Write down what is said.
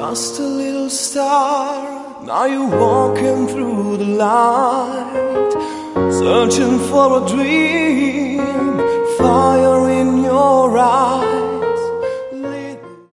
Just a little star, now you're walking through the light, searching for a dream